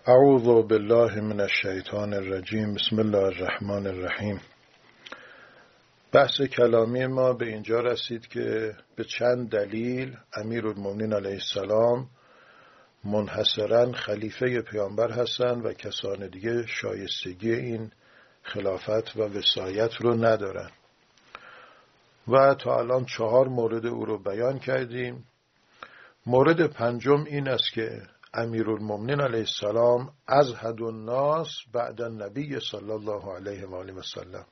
اعوذ بالله من الشیطان الرجیم. بسم الله الرحمن الرحیم. بحث کلامی ما به اینجا رسید که به چند دلیل امیرالمومنین علیه السلام منحصراً خلیفه پیامبر هستند و کسان دیگه شایستگی این خلافت و وصایت رو ندارن و تا الان 4 مورد او رو بیان کردیم. مورد پنجم این است که امیرالمومنین علیه السلام ازهد الناس بعد النبی صلی الله علیه و آله و سلم،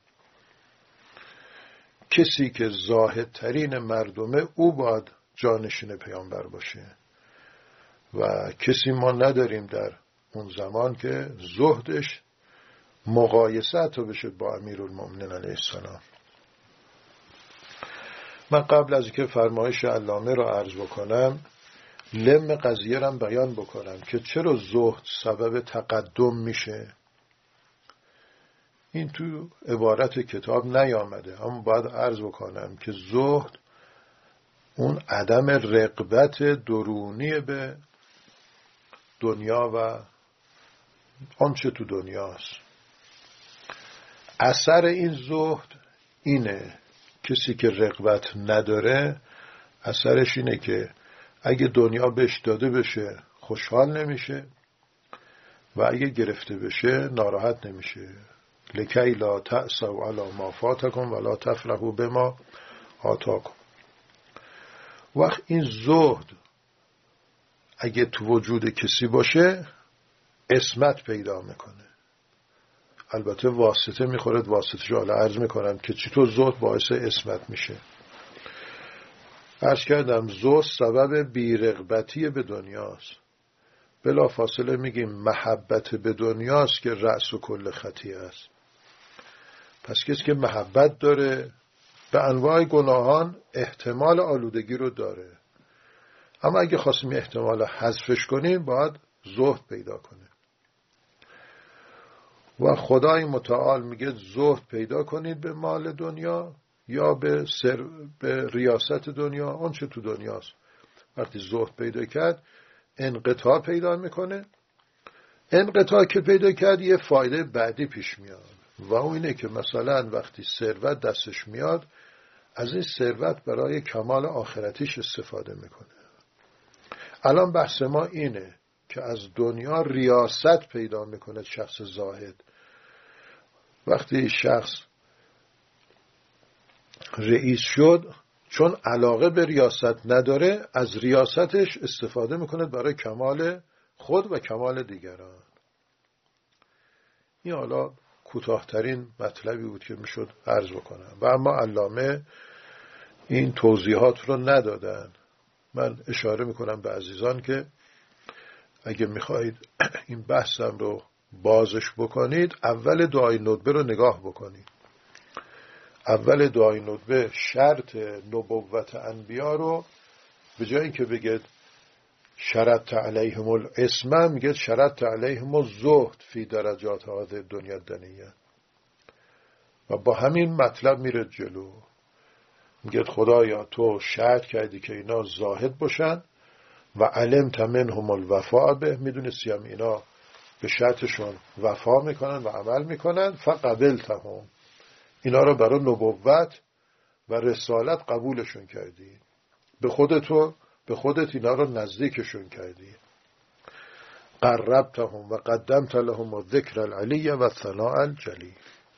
کسی که زاهدترین مردمه او باید جانشین پیامبر باشه و کسی ما نداریم در اون زمان که زهدش مقایسه حتی بشه با امیرالمومنین علیه السلام. من قبل از اینکه فرمایش علامه را عرض بکنم لم قضیه را بیان بکنم که چرا زهد سبب تقدم میشه. این تو عبارت کتاب نیامده، اما باید عرض بکنم که زهد اون عدم رغبت درونی به دنیا و آنچه تو دنیاست. اثر این زهد اینه، کسی که رغبت نداره اثرش اینه که اگه دنیا بهش داده بشه خوشحال نمیشه و اگه گرفته بشه ناراحت نمیشه. لکی لا تأسوا علی ما فاتکم ولا تفرحوا بما آتاکم. وقت این زهد اگه تو وجود کسی باشه عصمت پیدا میکنه. البته واسطه میخورد، واسطه حالا عرض میکنم که چطور زهد باعث عصمت میشه. عرض کردم زهد سبب بیرغبتی به دنیاست. بلا فاصله میگیم محبت به دنیاست که رأس و کل خطیه است. پس کسی که محبت داره به انواع گناهان احتمال آلودگی رو داره، اما اگه خواستیم احتمال حذفش کنیم باید زهد پیدا کنه و خدای متعال میگه زهد پیدا کنید به مال دنیا یا به ریاست دنیا، آنچه تو دنیاست. وقتی زهد پیدا کرد انقطاع پیدا میکنه. انقطاع که پیدا کرد یه فایده بعدی پیش میاد و اون اینه که مثلا وقتی ثروت دستش میاد از این ثروت برای کمال آخرتیش استفاده میکنه. الان بحث ما اینه که از دنیا ریاست پیدا میکنه شخص زاهد. وقتی شخص رئیس شد چون علاقه به ریاست نداره از ریاستش استفاده میکنه برای کمال خود و کمال دیگران. این حالا کوتاه‌ترین مطلبی بود که میشد عرض بکنم و اما علامه این توضیحات رو ندادن. من اشاره میکنم به عزیزان که اگه میخواهید این بحثم رو بازش بکنید اول دعای ندبه رو نگاه بکنید. اول دعای ندبه شرط نبوت انبیا رو به جای اینکه بگید شرط علیهم العصمه میگه شرط علیهم الزهد فی درجات هذه دنیا دنیه و با همین مطلب میره جلو. میگه خدایا تو شرط کردی که اینا زاهد باشن و علمت منهم الوفاء به، میدونستی هم اینا به شرطشون وفا میکنن و عمل میکنن. فقبلتهم، اینا رو برای نبوت و رسالت قبولشون کردی، به خودت اینا رو نزدیکشون کردی. قربتهم و قدمت لهم الذکر العلی و الثناء الجلی.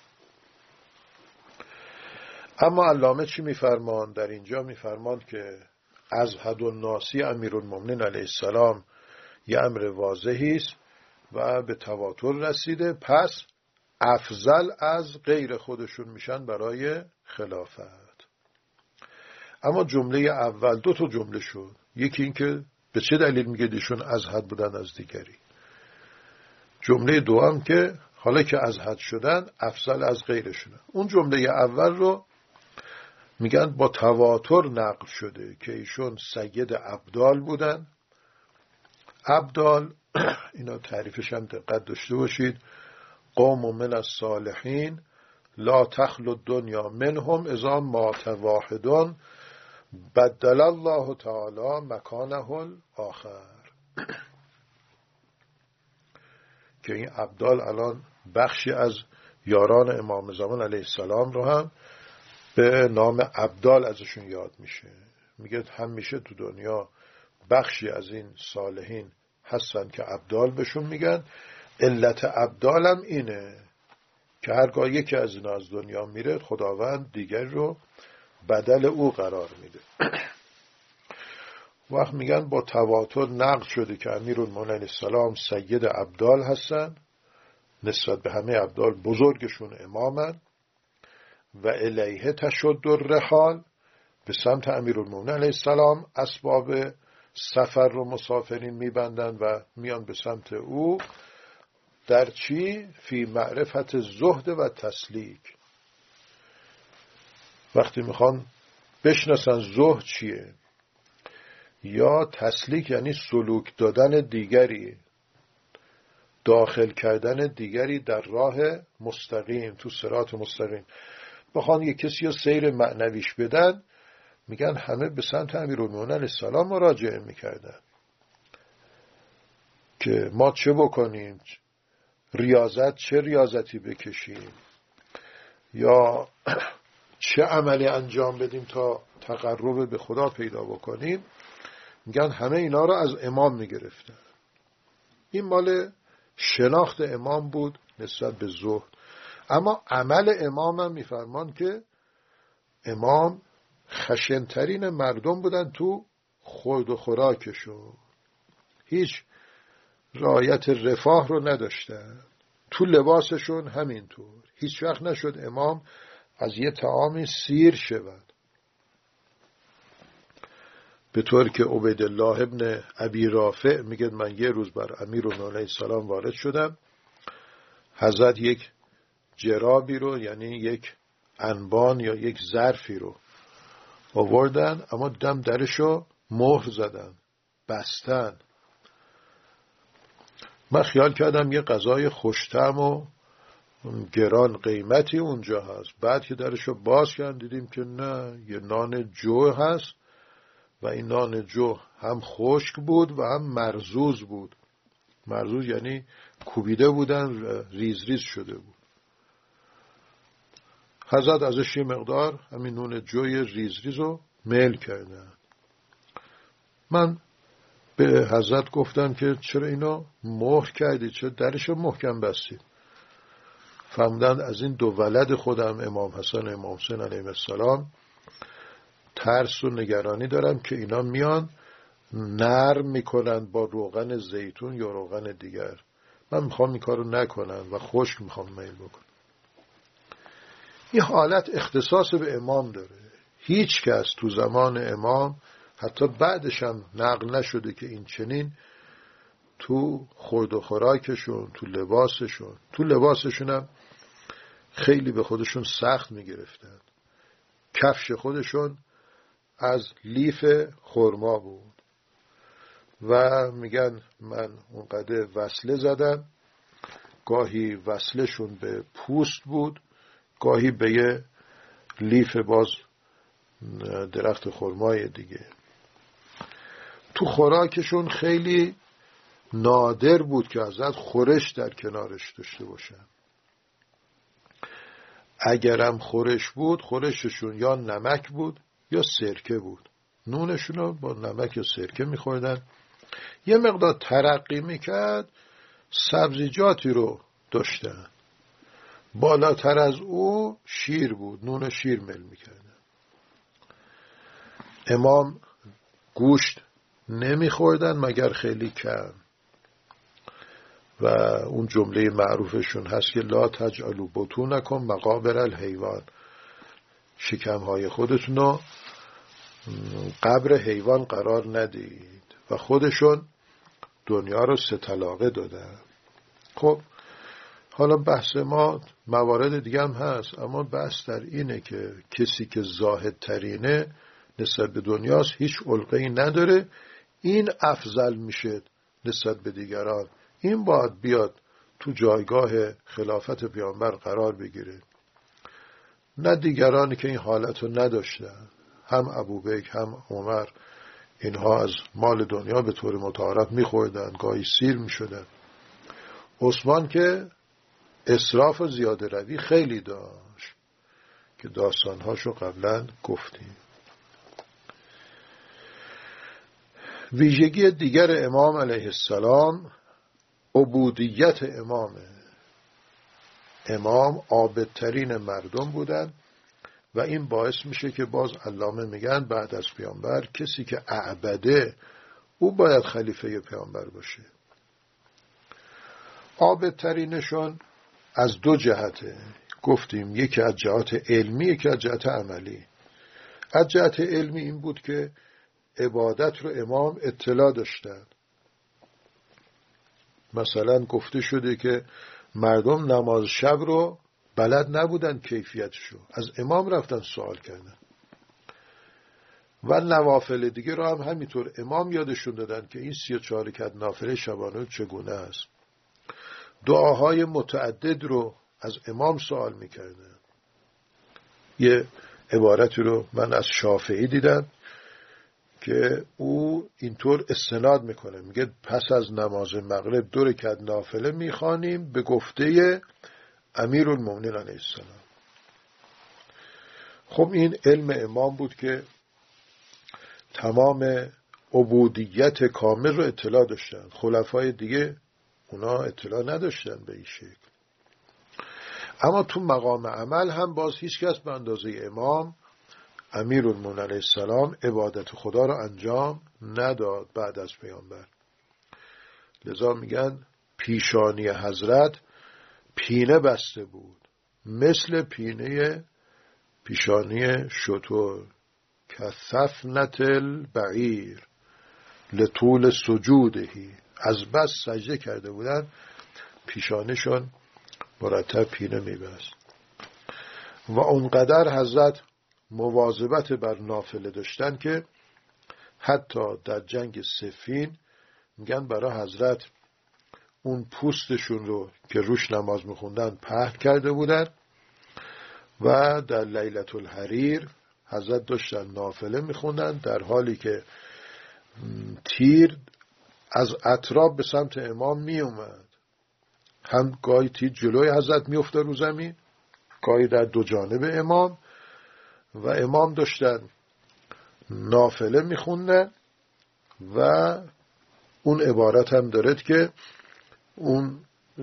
اما علامه چی میفرمان در اینجا؟ میفرمان که ازهد الناسی امیرالمومنین علیه السلام یه امر واضحی است و به تواتر رسیده، پس افضل از غیر خودشون میشن برای خلافت. اما جمله اول 2 تا جمله شد. یکی این که به چه دلیل میگه ایشون ازهد بودن از دیگری. جمله دوم که حالا که ازهد شدن افضل از غیرشون. اون جمله اول رو میگن با تواتر نقل شده که ایشون سید ابدال بودن. ابدال اینا تعریفش هم دقت داشته باشید. قوم من الصالحین لا تخلو الدنیا منهم اذا مات واحدون بدل الله تعالی مکانه الاخر. که این ابدال الان بخشی از یاران امام زمان علیه السلام رو هم به نام ابدال ازشون یاد میشه. میگه همیشه تو دنیا بخشی از این صالحین هستن که ابدال بهشون میگن. علت ابدال هم اینه که هرگاه یکی از اینا از دنیا میره، خداوند دیگر رو بدل او قرار میده. وقت میگن با تواتر نقل شده که امیرالمومنین علیه السلام سید ابدال هستن، نسبت به همه ابدال بزرگشون امامن. و الیه تشد الرحال، به سمت امیرالمومنین علیه السلام اسباب سفر رو مسافرین میبندن و میان به سمت او. در چی؟ فی معرفت زهد و تسلیک. وقتی میخوان بشناسن زهد چیه یا تسلیک، یعنی سلوک دادن دیگری، داخل کردن دیگری در راه مستقیم، تو صراط مستقیم، بخوان یک کسی رو سیر معنویش بدن، میگن همه به سمت امیرالمومنین علیه السلام مراجعه میکردن که ما چه بکنیم، ریاضت چه ریاضتی بکشیم یا چه عملی انجام بدیم تا تقرب به خدا پیدا بکنیم. میگن همه اینا رو از امام میگرفتن. این مال شناخت امام بود نسبت به زهد. اما عمل امام هم میفرمان که امام خشنترین مردم بودن تو خورد و خوراکشون، هیچ رعایت رفاه رو نداشتن. تو لباسشون همینطور، هیچ وقت نشد امام از یه طعامی سیر شود. به طور که عبیدالله ابن ابی رافع میگه من یه روز بر امیرالمومنین علیه السلام وارد شدم، حضرت یک جرابی رو، یعنی یک انبان یا یک ظرفی رو آوردن، اما دم درشو مهر زدن، بستن. من خیال کردم یه غذای خوش‌طعم و گران قیمتی اونجا هست. بعد که درشو باز کردن دیدیم که نه، یه نان جو هست و این نان جو هم خشک بود و هم مرزوز بود. مرزوز یعنی کوبیده بودن، ریز ریز شده بود. حضرت ازش یه مقدار همین نون جوی ریز ریز رو میل کردن. من به حضرت گفتم که چرا اینا مهر کردی، چرا درشو محکم بستید؟ فهمیدن از این دو ولد خودم، امام حسن و امام حسین علیهم السلام، ترس و نگرانی دارم که اینا میان نرم میکنن با روغن زیتون یا روغن دیگر. من میخوام این کارو نکنم و خشک میخوام میل بکنم. این حالت اختصاص به امام داره. هیچ کس تو زمان امام حتی بعدش هم نقل نشده که این چنین تو خورد و خوراکشون، تو لباسشون هم خیلی به خودشون سخت میگرفتن. کفش خودشون از لیف خرما بود و میگن من اونقدر وصله زدم، گاهی وصلشون به پوست بود، گاهی به یه لیف باز درخت خرمای دیگه. تو خوراکشون خیلی نادر بود که حضرت خورش در کنارش داشته باشن. اگرم خورش بود، خورششون یا نمک بود یا سرکه بود. نونشون رو با نمک یا سرکه میخوردن. یه مقدار ترقی میکرد، سبزیجاتی رو داشتن. بالاتر از او شیر بود، نون شیر میل میکردن. امام گوشت نمیخوردن مگر خیلی کم. و اون جمله معروفشون هست که لا تجعلوا بطونکم مقابر الحیوان، شکمهای خودتون رو قبر حیوان قرار ندید. و خودشون دنیا رو 3 طلاقه دادن. خب حالا بحث ما موارد دیگه هم هست، اما بحث در اینه که کسی که زاهد ترینه نسبت به دنیاست، هیچ علقه‌ای نداره، این افضل میشه نسبت به دیگران. این باید بیاد تو جایگاه خلافت پیامبر قرار بگیره، نه دیگرانی که این حالت رو نداشتن. هم ابوبکر هم عمر، اینها از مال دنیا به طور متعارف میخوردن، گاهی سیر میشدن. عثمان که اسراف و زیاده روی خیلی داشت که داستانهاشو قبلا گفتیم. ویژگی دیگر امام علیه السلام عبودیت امامه. امام عابدترین مردم بودن و این باعث میشه که باز علامه میگن بعد از پیامبر کسی که اعبده او باید خلیفه پیامبر باشه. عابدترینشون از دو جهته گفتیم، یکی از جهت علمی، یکی از جهت عملی. از جهت علمی این بود که عبادت رو امام اطلاع داشتن. مثلا گفته شده که مردم نماز شب رو بلد نبودن کیفیتشو، از امام رفتن سوال کردن. و نوافل دیگه رو هم همینطور امام یادشون دادن که این 34 رکعت نافله شبانه چگونه است. دعاهای متعدد رو از امام سوال میکردن. یه عبارتی رو من از شافعی دیدم که او اینطور استناد میکنه، میگه پس از نماز مغرب 2 رکعت نافله میخوانیم به گفته امیرالمومنین علیه السلام. خب این علم امام بود که تمام عبودیت کامل رو اطلاع داشتن. خلفای دیگه اونا اطلاع نداشتن به این شکل. اما تو مقام عمل هم باز هیچ کس به اندازه امام امیرالمومنین علیه السلام عبادت خدا رو انجام نداد بعد از پیامبر. لذا میگن پیشانی حضرت پینه بسته بود، مثل پینه پیشانی شتر، کثفنة البعیر لطول سجودهی، از بس سجده کرده بودن پیشانشون مرتب پینه میبست. و اونقدر حضرت مواظبت بر نافله داشتن که حتی در جنگ صفین میگن برای حضرت اون پوستشون رو که روش نماز میخوندن پهن کرده بودن و در لیلة الحریر حضرت داشتن نافله میخوندن در حالی که تیر از اطراف به سمت امام میومد. هم گاهی تیر جلوی حضرت میفته رو زمین، گاهی در دو جانب امام، و امام داشتن نافله میخوندن. و اون عبارت هم دارد که اون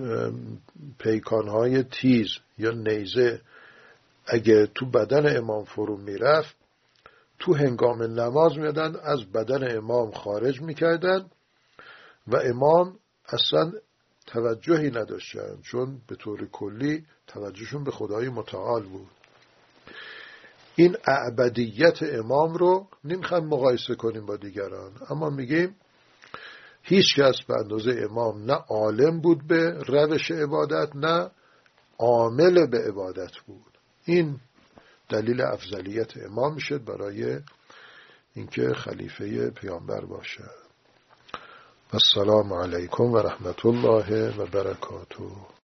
پیکانهای تیز یا نیزه اگه تو بدن امام فرو میرفت، تو هنگام نماز میادن از بدن امام خارج میکردن و امام اصلا توجهی نداشتن، چون به طور کلی توجهشون به خدای متعال بود. این اعبدیت امام رو نمیخوایم مقایسه کنیم با دیگران، اما میگیم هیچ کس به اندازه امام نه عالم بود به روش عبادت نه عامل به عبادت بود. این دلیل افضلیت امام میشه برای اینکه خلیفه پیامبر باشه. السلام علیکم و رحمت الله و برکاته.